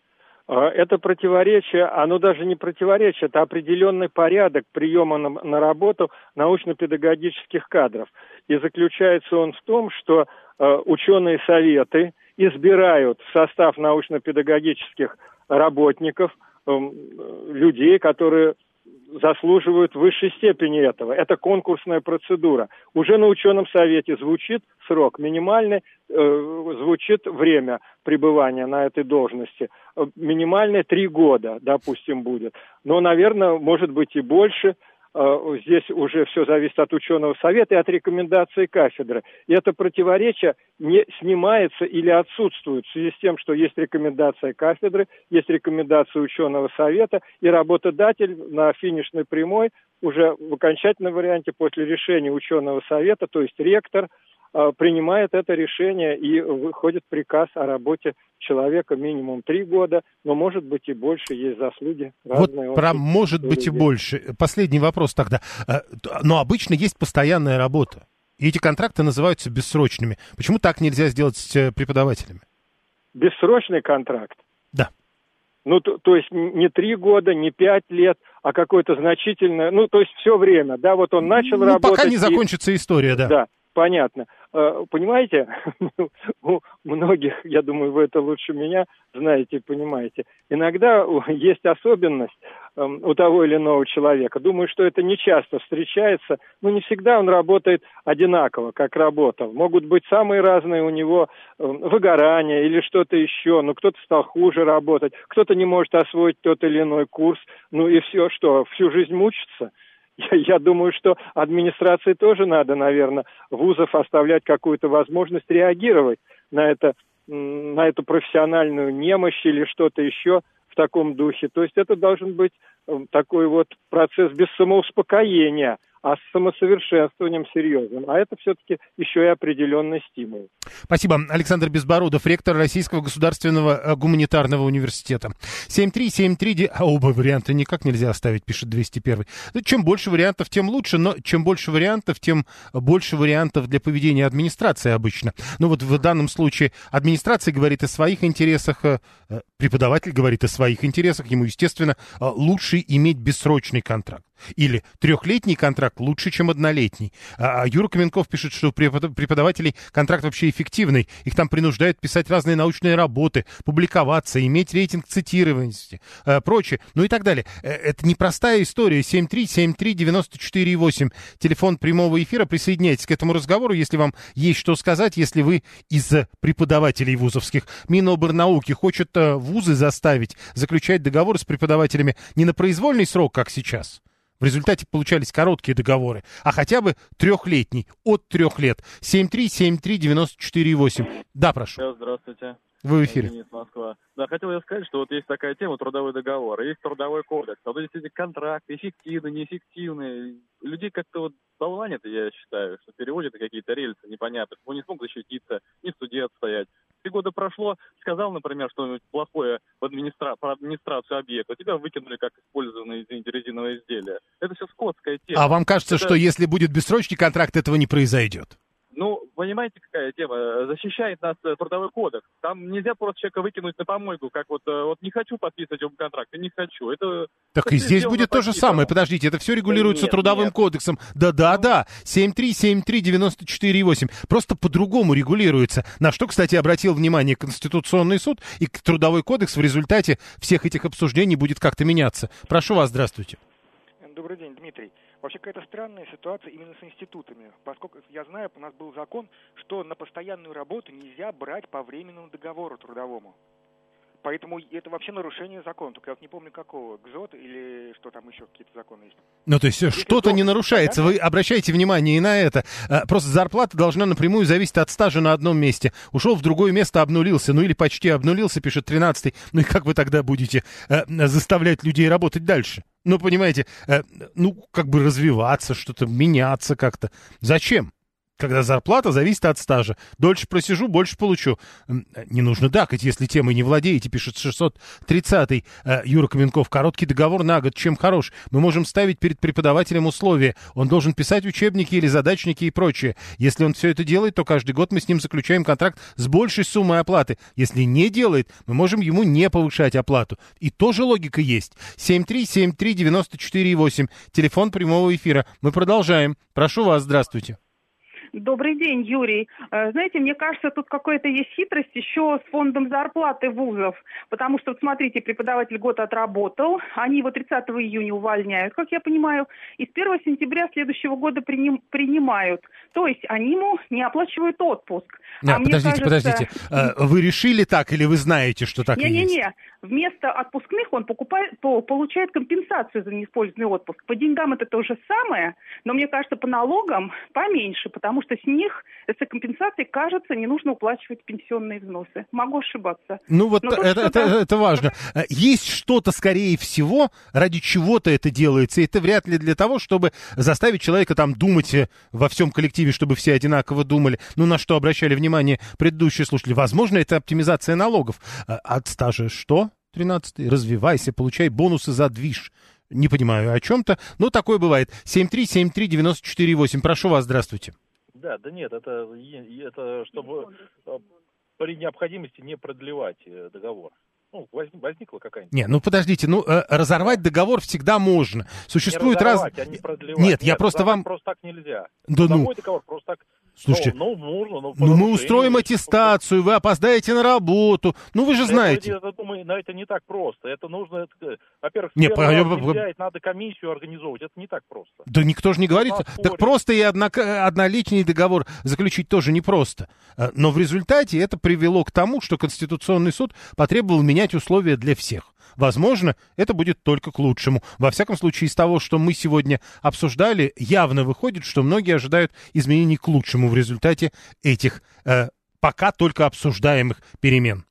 Это противоречие, оно даже не противоречие, это определенный порядок приема на, на работу научно-педагогических кадров. И заключается он в том, что э, ученые советы избирают в состав научно-педагогических работников э, людей, которые заслуживают высшей степени этого. Это конкурсная процедура. Уже на ученом совете звучит срок минимальный, э, звучит время пребывания на этой должности. Минимальное три года, допустим, будет. Но, наверное, может быть и больше. Здесь уже все зависит от ученого совета и от рекомендаций кафедры. И это противоречие не снимается или отсутствует в связи с тем, что есть рекомендация кафедры, есть рекомендация ученого совета, и работодатель на финишной прямой уже в окончательном варианте после решения ученого совета, то есть ректор, принимает это решение, и выходит приказ о работе человека минимум три года, но может быть и больше, есть заслуги разные. Вот про может быть и больше. Последний вопрос тогда. Но обычно есть постоянная работа, и эти контракты называются бессрочными. Почему так нельзя сделать с преподавателями? Бессрочный контракт? Да. Ну, то, то есть не три года, не пять лет, а какое-то значительное, ну, то есть все время, да, вот он начал ну, работать. Пока не закончится и... история, да. Да. Понятно. Понимаете, у многих, я думаю, вы это лучше меня знаете и понимаете, иногда есть особенность у того или иного человека. Думаю, что это не часто встречается, но не всегда он работает одинаково, как работал. Могут быть самые разные у него выгорания или что-то еще, но кто-то стал хуже работать, кто-то не может освоить тот или иной курс, ну и все, что, всю жизнь мучиться. Я, я думаю, что администрации тоже надо, наверное, вузов оставлять какую-то возможность реагировать на это, на эту профессиональную немощь или что-то еще в таком духе. То есть это должен быть такой вот процесс без самоуспокоения, а с самосовершенствованием серьезным. А это все-таки еще и определенный стимул. Спасибо. Александр Безбородов, ректор Российского государственного гуманитарного университета. семь три семь три, а оба варианта никак нельзя оставить, пишет двести один. Чем больше вариантов, тем лучше, но чем больше вариантов, тем больше вариантов для поведения администрации обычно. Ну вот в данном случае администрация говорит о своих интересах, преподаватель говорит о своих интересах, ему, естественно, лучше иметь бессрочный контракт. Или трехлетний контракт лучше, чем однолетний. А Юра Каменков пишет, что у преподавателей контракт вообще эффективный. Их там принуждают писать разные научные работы, публиковаться, иметь рейтинг цитированности, э, прочее, ну и так далее. Это непростая история. семь три семь три девяносто четыре восемь. Телефон прямого эфира. Присоединяйтесь к этому разговору, если вам есть что сказать, если вы из преподавателей вузовских. Миноборнауки хочет вузы заставить заключать договоры с преподавателями не на произвольный срок, как сейчас. В результате получались короткие договоры, а хотя бы трехлетний, от трех лет. семь три семь три девяносто четыре восемь. Да, прошу. Здравствуйте. Вы в эфире. Денис, Москва. Да, хотел я сказать, что вот есть такая тема трудовой договор, есть трудовой кодекс. А вот эти контракты, эффективные, неэффективные, людей как-то вот болванят, я считаю, что переводят на какие-то рельсы непонятные, он не смог защититься, ни в суде отстоять. Три года прошло, сказал, например, что-нибудь плохое в администра... про администрацию объекта, тебя выкинули как использованное, извините, резиновое изделие. Это все скотская тема. А вам кажется, Это... что если будет бессрочный контракт, этого не произойдет? Ну, понимаете, какая тема? Защищает нас трудовой кодекс. Там нельзя просто человека выкинуть на помойку, как вот, вот не хочу подписывать ом контракт, и не хочу. Это, так это и здесь будет то же самое. Подождите, это все регулируется нет, трудовым нет. кодексом. Да-да-да. семь три семь три девяносто четыре восемь. Просто по-другому регулируется. На что, кстати, обратил внимание Конституционный суд, и трудовой кодекс в результате всех этих обсуждений будет как-то меняться. Прошу вас, здравствуйте. Добрый день, Дмитрий. Вообще какая-то странная ситуация именно с институтами. Поскольку я знаю, у нас был закон, что на постоянную работу нельзя брать по временному договору трудовому. Поэтому это вообще нарушение закона. Только я вот не помню какого. ГЗОТ или что там еще какие-то законы есть. Ну, то есть Если что-то не нарушается. Вы обращайте внимание и на это. Просто зарплата должна напрямую зависеть от стажа на одном месте. Ушел в другое место, обнулился. Ну, или почти обнулился, пишет тринадцатый. Ну, и как вы тогда будете э, заставлять людей работать дальше? Ну, понимаете, э, ну, как бы развиваться, что-то меняться как-то. Зачем? Когда зарплата зависит от стажа. Дольше просижу, больше получу. Не нужно дакать, если темой не владеете, пишет шестьсот тридцатый Юра Каменков. Короткий договор на год, чем хорош? Мы можем ставить перед преподавателем условия. Он должен писать учебники или задачники и прочее. Если он все это делает, то каждый год мы с ним заключаем контракт с большей суммой оплаты. Если не делает, мы можем ему не повышать оплату. И тоже логика есть. семь три семь три девяносто четыре восемь. Телефон прямого эфира. Мы продолжаем. Прошу вас, здравствуйте. Добрый день, Юрий. Знаете, мне кажется, тут какая-то есть хитрость еще с фондом зарплаты вузов. Потому что, вот смотрите, преподаватель год отработал, они его тридцатого июня увольняют, как я понимаю, и с первого сентября следующего года приним, принимают. То есть они ему не оплачивают отпуск. Да, а подождите, кажется... подождите. Вы решили так или вы знаете, что так не, и не, есть? Не-не-не. Вместо отпускных он покупает, по, получает компенсацию за неиспользованный отпуск. По деньгам это то же самое, но мне кажется, по налогам поменьше, потому что с них, с компенсацией, кажется, не нужно уплачивать пенсионные взносы. Могу ошибаться. Ну вот это, это, это важно. Есть что-то, скорее всего, ради чего-то это делается, и это вряд ли для того, чтобы заставить человека там думать во всем коллективе, чтобы все одинаково думали. Ну, на что обращали внимание предыдущие слушатели. Возможно, это оптимизация налогов. От стажа что? тринадцатый. Развивайся, получай бонусы за движ. Не понимаю о чем-то, но такое бывает. семь три семь три девяносто четыре восемь. Прошу вас, здравствуйте. Да, да нет, это, это чтобы при необходимости не продлевать договор. Ну, возникла какая-нибудь... Нет, ну подождите, ну разорвать договор всегда можно. Существует раз... А не продлевать. Нет, Нет, я просто вам... Просто так нельзя. Да ну... договор просто так... Слушайте, ну, ну, можно, но ну мы устроим аттестацию, вы опоздаете на работу. Ну вы же знаете. Это, это, это, это не так просто. Это нужно, это, во-первых, не, по... нельзя, надо комиссию организовывать. Это не так просто. Да никто же не говорит. Так просто и одно, однолетний договор заключить тоже непросто. Но в результате это привело к тому, что Конституционный суд потребовал менять условия для всех. Возможно, это будет только к лучшему. Во всяком случае, из того, что мы сегодня обсуждали, явно выходит, что многие ожидают изменений к лучшему в результате этих э, пока только обсуждаемых перемен.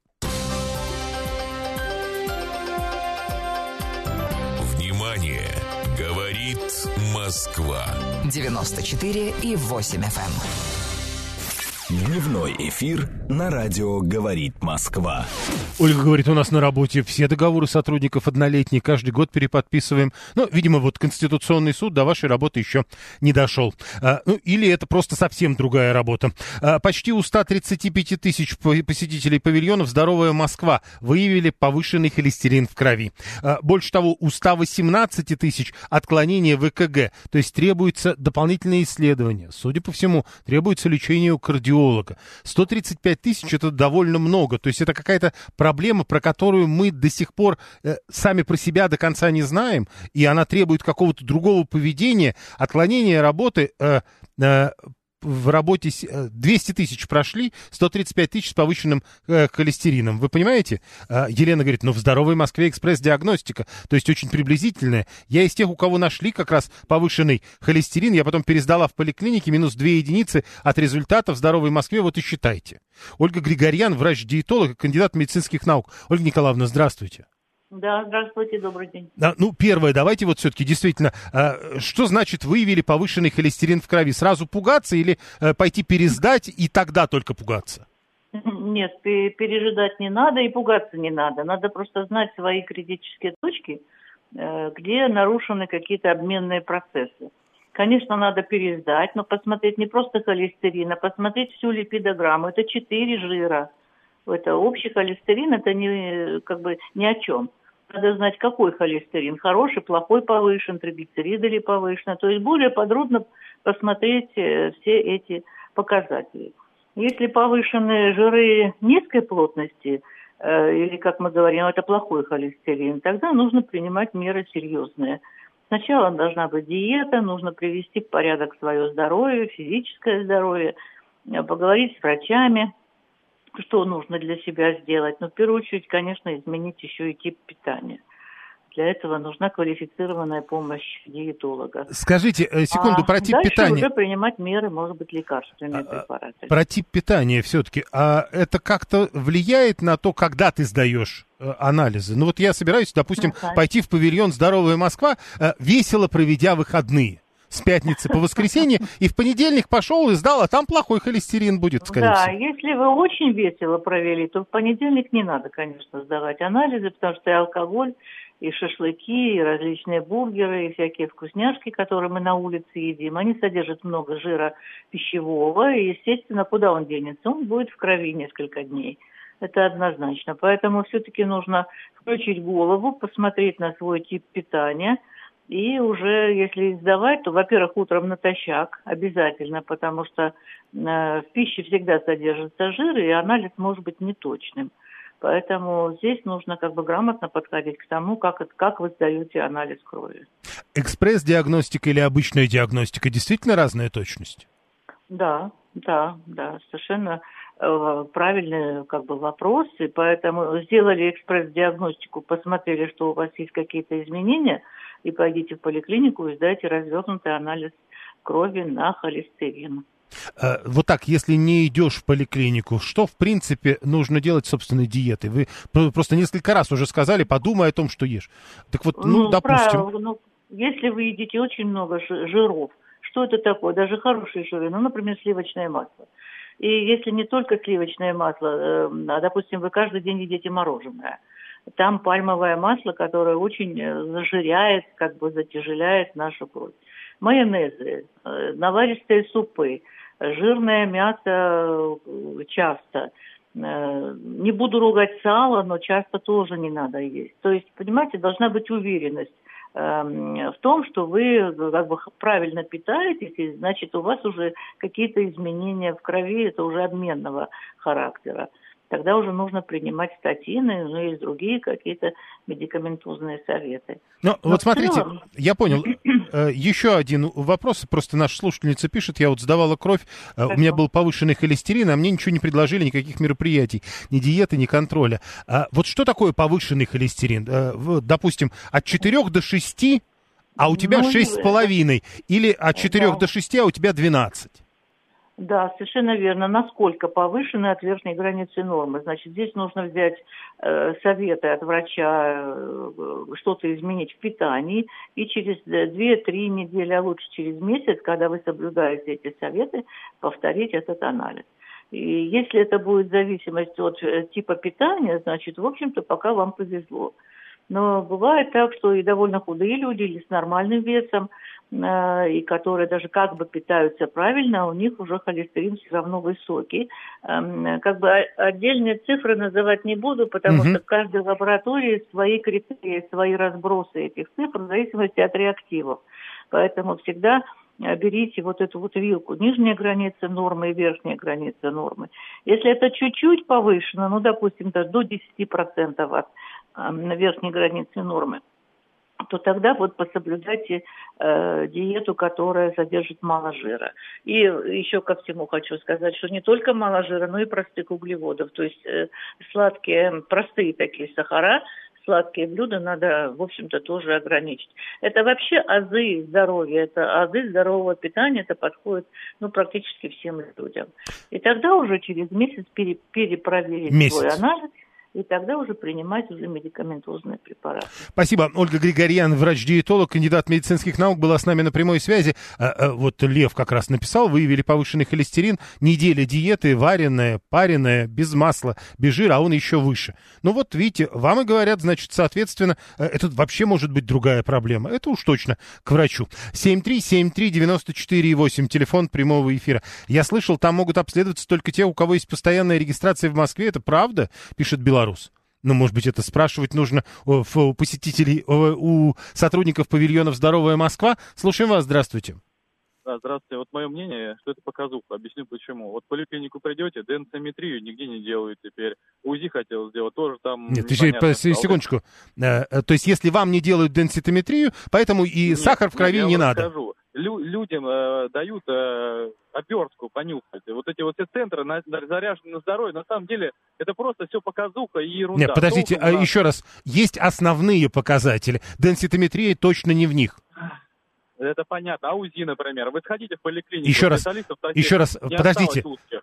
Внимание! Говорит Москва. девяносто четыре и восемь эф эм. Дневной эфир на радио «Говорит Москва». Ольга говорит, у нас на работе все договоры сотрудников однолетние, каждый год переподписываем. Ну, видимо, вот Конституционный суд до вашей работы еще не дошел. А, ну, или это просто совсем другая работа. А, почти у ста тридцати пяти тысяч посетителей павильонов «Здоровая Москва» выявили повышенный холестерин в крови. А, больше того, у ста восемнадцати тысяч отклонения в э ка гэ. То есть требуется дополнительные исследования. Судя по всему, требуется лечение у кардиолога. сто тридцать пять тысяч это довольно много. То есть это какая-то проблема, про которую мы до сих пор э, сами про себя до конца не знаем, и она требует какого-то другого поведения, отклонения работы, э, э, в работе двести тысяч прошли, сто тридцать пять тысяч с повышенным э, холестерином. Вы понимаете? Э, Елена говорит, ну в здоровой Москве экспресс-диагностика, то есть очень приблизительная. Я из тех, у кого нашли как раз повышенный холестерин, я потом пересдала в поликлинике, минус две единицы от результата в здоровой Москве, вот и считайте. Ольга Григорьян, врач-диетолог, кандидат медицинских наук. Ольга Николаевна, здравствуйте. Да, здравствуйте, добрый день. А, ну, первое, давайте вот все-таки действительно, а, что значит выявили повышенный холестерин в крови? Сразу пугаться или а, пойти пересдать и тогда только пугаться? Нет, пережидать не надо и пугаться не надо. Надо просто знать свои критические точки, где нарушены какие-то обменные процессы. Конечно, надо пересдать, но посмотреть не просто холестерин, а посмотреть всю липидограмму. Это четыре жира. Это общий холестерин, это не, как бы ни о чем. Надо знать, какой холестерин, хороший, плохой, повышен, триглицериды ли повышены. То есть более подробно посмотреть все эти показатели. Если повышенные жиры низкой плотности, э, или, как мы говорим, это плохой холестерин, тогда нужно принимать меры серьезные. Сначала должна быть диета, нужно привести в порядок свое здоровье, физическое здоровье, поговорить с врачами, что нужно для себя сделать. Но в первую очередь, конечно, изменить еще и тип питания. Для этого нужна квалифицированная помощь диетолога. Скажите, секунду, а про тип дальше питания. Уже принимать меры, может быть, лекарственные а, препараты. Про тип питания все-таки. А это как-то влияет на то, когда ты сдаешь э, анализы? Ну вот я собираюсь, допустим, ага. пойти в павильон «Здоровая Москва», э, весело проведя выходные. С пятницы по воскресенье, и в понедельник пошел и сдал, а там плохой холестерин будет, скорее да, всего. Да, если вы очень весело провели, то в понедельник не надо, конечно, сдавать анализы, потому что и алкоголь, и шашлыки, и различные бургеры, и всякие вкусняшки, которые мы на улице едим, они содержат много жира пищевого, и, естественно, куда он денется? Он будет в крови несколько дней. Это однозначно. Поэтому все-таки нужно включить голову, посмотреть на свой тип питания. И уже, если сдавать, то, во-первых, утром натощак обязательно, потому что э, в пище всегда содержится жир, и анализ может быть неточным. Поэтому здесь нужно как бы грамотно подходить к тому, как, как вы сдаете анализ крови. Экспресс-диагностика или обычная диагностика действительно разная точность? Да, да, да, совершенно э, правильный как бы вопрос. И поэтому сделали экспресс-диагностику, посмотрели, что у вас есть какие-то изменения, и пойдите в поликлинику и сдайте развернутый анализ крови на холестерин. А, вот так, если не идешь в поликлинику, что, в принципе, нужно делать с собственной диетой? Вы просто несколько раз уже сказали, подумай о том, что ешь. Так вот, ну, ну допустим... Правильно, ну, если вы едите очень много жиров, что это такое? Даже хорошие жиры, ну, например, сливочное масло. И если не только сливочное масло, а, допустим, вы каждый день едите мороженое, там пальмовое масло, которое очень зажиряет, как бы затяжеляет нашу кровь. Майонезы, наваристые супы, жирное мясо часто. Не буду ругать сало, но часто тоже не надо есть. То есть, понимаете, должна быть уверенность в том, что вы как бы правильно питаетесь, и значит, у вас уже какие-то изменения в крови, это уже обменного характера. Тогда уже нужно принимать статины, ну и другие какие-то медикаментозные советы. Ну, Но вот смотрите, целом... я понял. Еще один вопрос, просто наша слушательница пишет, я вот сдавала кровь, Хорошо. У меня был повышенный холестерин, а мне ничего не предложили, никаких мероприятий, ни диеты, ни контроля. А вот что такое повышенный холестерин? Допустим, от четырёх до шести, а у тебя ну, шесть с половиной, или от четырёх да. до шести, а у тебя двенадцать? Да, совершенно верно. Насколько повышены от верхней границы нормы? Значит, здесь нужно взять э, советы от врача, э, что-то изменить в питании, и через две-три недели, а лучше через месяц, когда вы соблюдаете эти советы, повторить этот анализ. И если это будет зависимость от э, типа питания, значит, в общем-то, пока вам повезло. Но бывает так, что и довольно худые люди, или с нормальным весом, и которые даже как бы питаются правильно, у них уже холестерин все равно высокий. Как бы отдельные цифры называть не буду, потому угу. что в каждой лаборатории свои критерии, свои разбросы этих цифр в зависимости от реактивов. Поэтому всегда берите вот эту вот вилку, нижняя граница нормы и верхняя граница нормы. Если это чуть-чуть повышено, ну, допустим, даже до десяти процентов от верхней границы нормы, то тогда вот пособлюдайте э, диету, которая содержит мало жира. И еще ко всему хочу сказать, что не только мало жира, но и простых углеводов. То есть э, сладкие, простые такие сахара, сладкие блюда надо, в общем-то, тоже ограничить. Это вообще азы здоровья, это азы здорового питания, это подходит, ну, практически всем людям. И тогда уже через месяц пере, перепроверить месяц. свой анализ, и тогда уже принимать уже медикаментозные препараты. Спасибо. Ольга Григорьян, врач-диетолог, кандидат медицинских наук, была с нами на прямой связи. А, а, вот Лев как раз написал, выявили повышенный холестерин, неделя диеты, вареная, пареная, без масла, без жира, а он еще выше. Ну вот, видите, вам и говорят, значит, соответственно, это вообще может быть другая проблема. Это уж точно к врачу. семь три семь три девяносто четыре восемь, телефон прямого эфира. Я слышал, там могут обследоваться только те, у кого есть постоянная регистрация в Москве. Это правда? Пишет Беларусь. Ну, может быть, это спрашивать нужно у посетителей, у сотрудников павильонов «Здоровая Москва». Слушаем вас, здравствуйте. Да, здравствуйте. Вот мое мнение, что это показуха. Объясню почему. Вот в поликлинику придете, денсиметрию нигде не делают теперь. УЗИ хотел сделать, тоже там... Нет, непонятно. Секундочку. То есть, если вам не делают денситометрию, поэтому и нет, сахар в крови не надо. Расскажу. Лю- людям э, дают э, обертку понюхать. Вот эти вот все центры на, на, заряжены на здоровье, на самом деле это просто все показуха и ерунда. Нет, подождите, а нас... еще раз. Есть основные показатели. Денситометрия точно не в них. Это понятно. А УЗИ, например. Вы сходите в поликлинику. Еще раз, еще раз, подождите.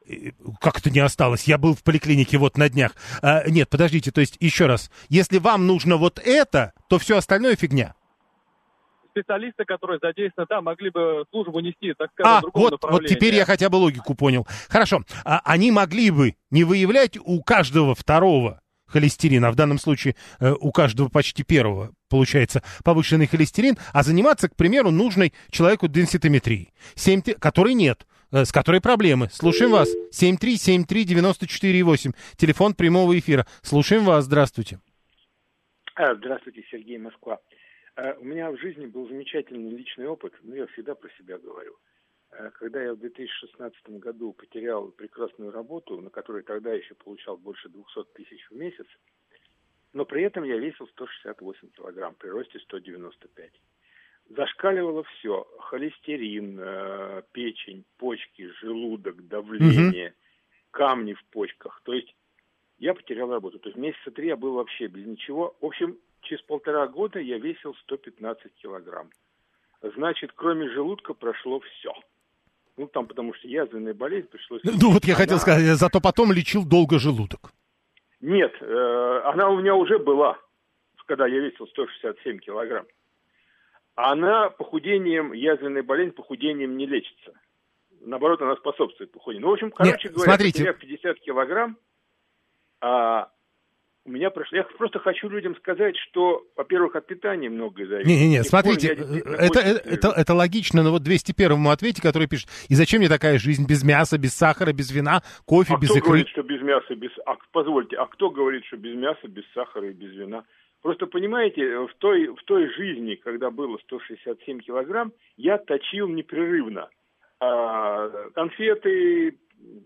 Как это не осталось? Я был в поликлинике вот на днях. А, нет, подождите, то есть еще раз. Если вам нужно вот это, то все остальное фигня. Специалисты, которые задействованы там, могли бы службу нести, так сказать, а, в другом вот, направлении. Вот теперь я хотя бы логику понял. Хорошо. А, они могли бы не выявлять у каждого второго холестерина, а в данном случае э, у каждого почти первого, получается, повышенный холестерин, а заниматься, к примеру, нужной человеку денситометрией, семь, которой нет, э, с которой проблемы. Слушаем вас. семь три семь три девяносто четыре восемь. Телефон прямого эфира. Слушаем вас. Здравствуйте. Здравствуйте, Сергей, Москва. У меня в жизни был замечательный личный опыт, но я всегда про себя говорю. Когда я в две тысячи шестнадцатом году потерял прекрасную работу, на которой тогда еще получал больше двухсот тысяч в месяц, но при этом я весил сто шестьдесят восемь килограмм, при росте сто девяносто пять. Зашкаливало все. Холестерин, печень, почки, желудок, давление, угу. камни в почках. То есть я потерял работу. То есть месяца три я был вообще без ничего. В общем, через полтора года я весил сто пятнадцать килограмм. Значит, кроме желудка прошло все. Ну, там, потому что язвенная болезнь пришлось... Ну, вот я она... хотел сказать, зато потом лечил долго желудок. Нет, э, она у меня уже была, когда я весил сто шестьдесят семь килограмм. Она похудением, язвенная болезнь похудением не лечится. Наоборот, она способствует похудению. Ну, в общем, короче Нет, говоря, смотрите. Потеряв пятьдесят килограмм, а... У меня прошло. Я просто хочу людям сказать, что, во-первых, от питания многое зависит. Не-не-не, смотрите, это, это, это логично, но вот двести первому ответе, который пишет, и зачем мне такая жизнь без мяса, без сахара, без вина, кофе, а без икры? А кто говорит, что без мяса, без... А, позвольте, а кто говорит, что без мяса, без сахара и без вина? Просто, понимаете, в той, в той жизни, когда было сто шестьдесят семь килограмм, я точил непрерывно. А, конфеты,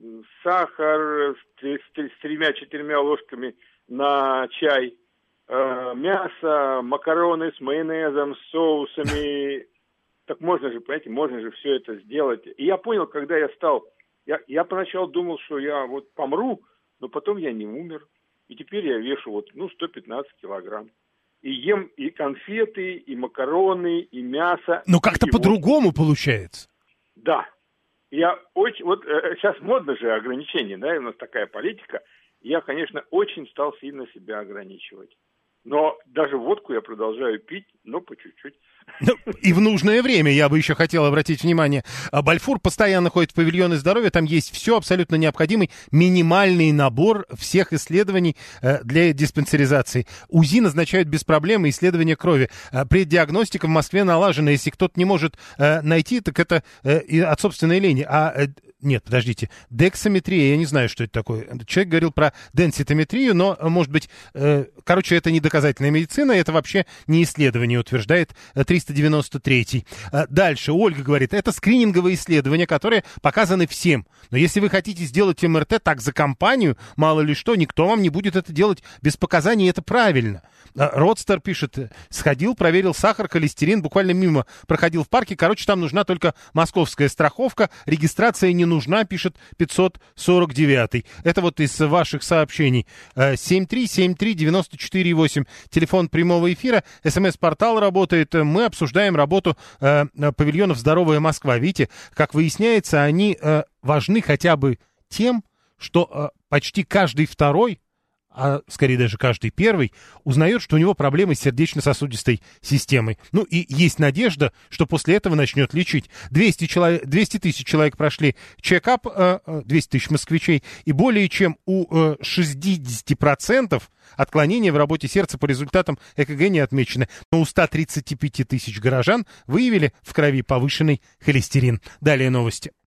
сахар с, с, с тремя-четырьмя ложками на чай, э, мясо, макароны с майонезом, с соусами. Так можно же, понимаете, можно же все это сделать. И я понял, когда я стал... Я, я поначалу думал, что я вот помру, но потом я не умер. И теперь я вешу вот, ну, сто пятнадцать килограмм. И ем и конфеты, и макароны, и мясо. Но как-то и по-другому вот. Получается. Да. Я очень... Вот э, сейчас модно же ограничения, да, у нас такая политика. Я, конечно, очень стал сильно себя ограничивать. Но даже водку я продолжаю пить, но по чуть-чуть. Ну, и в нужное время, я бы еще хотел обратить внимание. Бальфур постоянно ходит в павильоны здоровья, там есть все абсолютно необходимый минимальный набор всех исследований э, для диспансеризации. УЗИ назначают без проблем, исследования крови. Э, преддиагностика в Москве налажена. Если кто-то не может э, найти, так это э, от собственной лени. А э, нет, подождите, дексаметрия, я не знаю, что это такое. Человек говорил про денситометрию, но, может быть, э, короче, это не доказательная медицина, это вообще не исследование, утверждает триста девяносто третий. Э, дальше, Ольга говорит, это скрининговые исследования, которые показаны всем. Но если вы хотите сделать эм эр тэ так за компанию, мало ли что, никто вам не будет это делать без показаний, это правильно. Родстер пишет, сходил, проверил сахар, холестерин, буквально мимо проходил в парке. Короче, там нужна только московская страховка, регистрация не нужна, пишет пятьсот сорок девятый. Это вот из ваших сообщений. семь три семь три девять четыре восемь, телефон прямого эфира, смс-портал работает. Мы обсуждаем работу э, павильонов «Здоровая Москва». Видите, как выясняется, они э, важны хотя бы тем, что э, почти каждый второй, а скорее даже каждый первый, узнает, что у него проблемы с сердечно-сосудистой системой. Ну и есть надежда, что после этого начнет лечить. двести, человек, двести тысяч человек прошли чекап, двести тысяч москвичей, и более чем у шестьдесят процентов отклонения в работе сердца по результатам э ка гэ не отмечены. Но у ста тридцати пяти тысяч горожан выявили в крови повышенный холестерин. Далее новости.